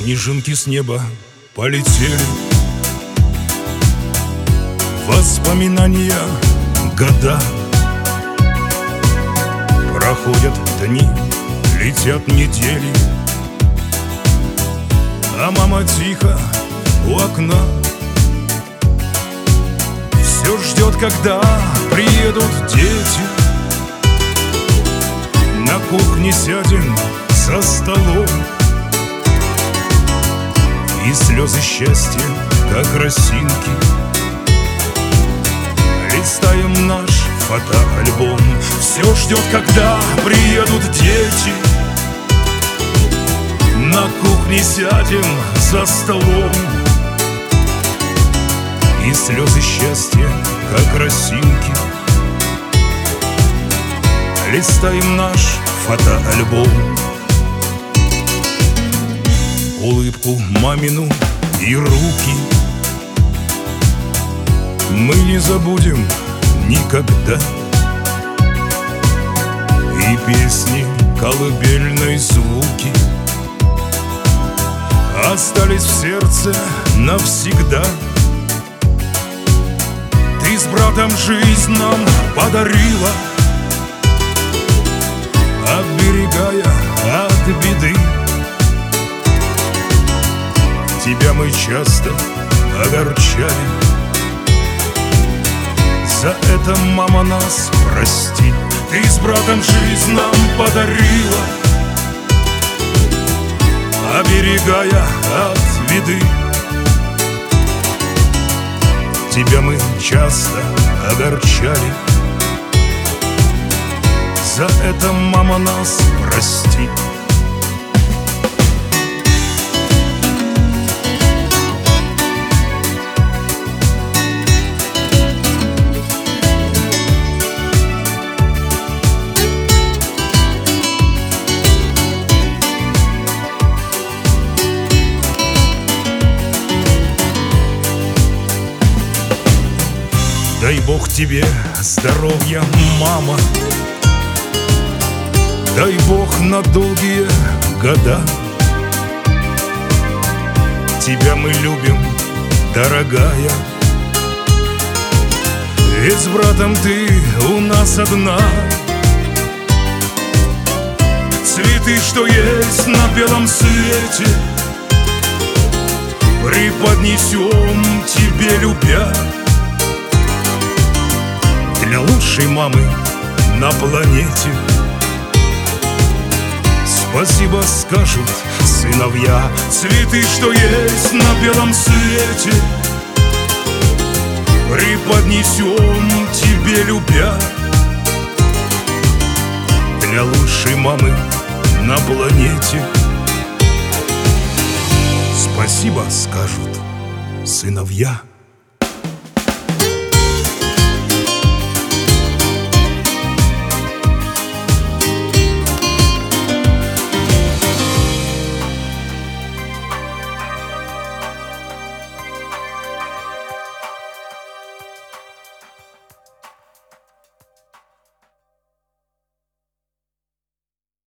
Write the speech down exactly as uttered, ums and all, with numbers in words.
Снежинки с неба полетели, воспоминания, года. Проходят дни, летят недели, а мама тихо у окна все ждет, когда приедут дети. На кухне сядем за столом, и слезы счастья, как росинки, листаем наш фотоальбом. Все ждет, когда приедут дети. На кухне сядем за столом, и слезы счастья, как росинки, листаем наш фотоальбом. Улыбку мамину и руки мы не забудем никогда. И песни колыбельной звуки остались в сердце навсегда. Ты с братом жизнь нам подарила, оберегая от беды. Тебя мы часто огорчали, за это, мама, нас прости. Ты с братом жизнь нам подарила, оберегая от беды. Тебя мы часто огорчали, за это, мама, нас прости. Дай Бог тебе здоровья, мама, дай Бог на долгие года. Тебя мы любим, дорогая, ведь с братом ты у нас одна. Цветы, что есть на белом свете, преподнесем тебе, любя. Для лучшей мамы на планете спасибо скажут сыновья. Цветы, что есть на белом свете, преподнесем тебе, любя. Для лучшей мамы на планете спасибо скажут сыновья.